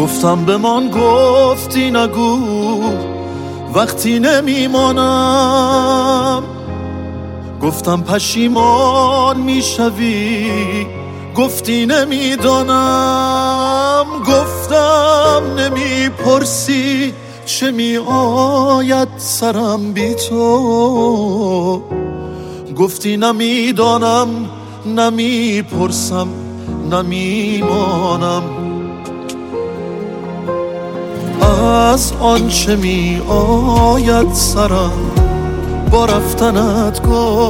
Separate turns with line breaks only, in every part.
گفتم بمان، گفتی نگو وقتی نمیمانم. گفتم پشیمان میشوی، گفتی نمیدانم. گفتم نمیپرسی چه میآید سرم بی تو، گفتی نمیدانم، نمیپرسم، نمیمانم. از آنچه می آید سرم با رفتنت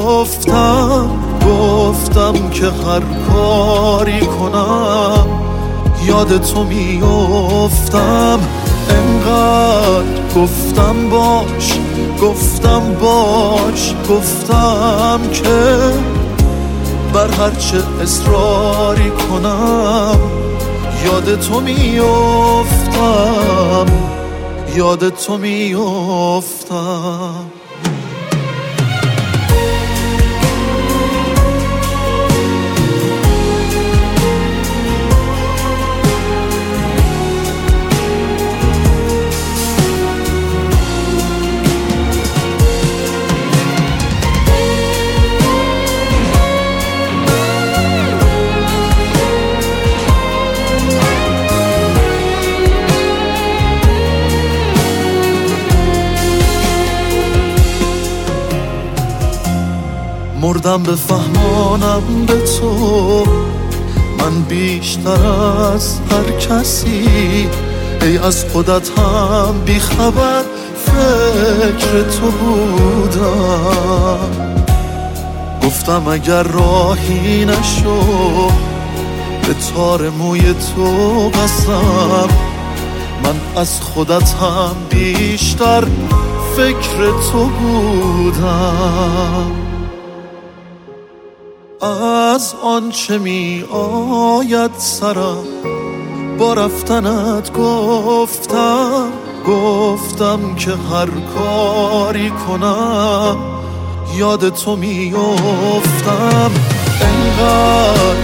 گفتم که هر کاری کنم یاد تو می افتم. انقدر گفتم باش گفتم که بر هرچه اصراری کنم یاد تو می افتم، یاد تو می افتم. مردم بفهمانم به تو من بیشتر از هر کسی، ای از خودت هم بیخبر فکر تو بودم. گفتم اگر راهی نشو به تار موی تو قسم، من از خودت هم بیشتر فکر تو بودم. از آنچه می آید سرم با رفتنت گفتم که هر کاری کنم یاد تو می افتم. انقدر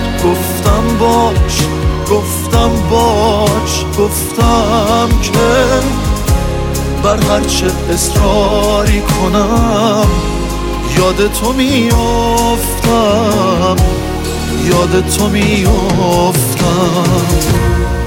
گفتم باش گفتم که بر هرچه اصراری کنم یاد تو می افتم، یاد تو می افتم.